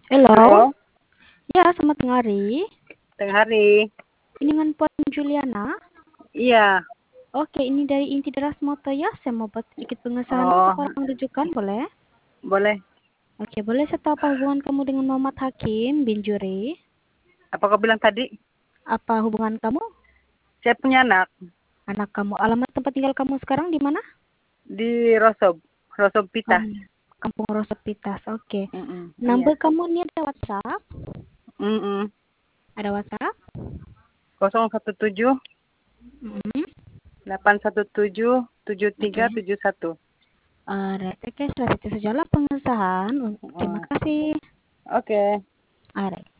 Hello, Halo, ya selamat tengah hari. tengah hari. Ini dengan Puan Juliana. Iya. Oke, ini dari Inti Deras Moto ya. Saya mau buat sedikit pengesahan untuk Oh, orang rujukan, boleh? boleh. Oke, boleh saya tahu apa hubungan kamu dengan Muhammad Hakim bin Juri? Apa kau bilang tadi? Apa hubungan kamu? Saya punya anak Anak kamu, alamat tempat tinggal kamu sekarang di mana? di Rosob Pita. Kampung Rosopitas. Oke. Iya. Number kamu ini ada WhatsApp? Mm-mm. Ada WhatsApp? 017 Mm-mm. 817 Oke. 7371. Alright, oke, setelah itu sajalah pengesahan. Terima Mm. kasih. Oke. Alright.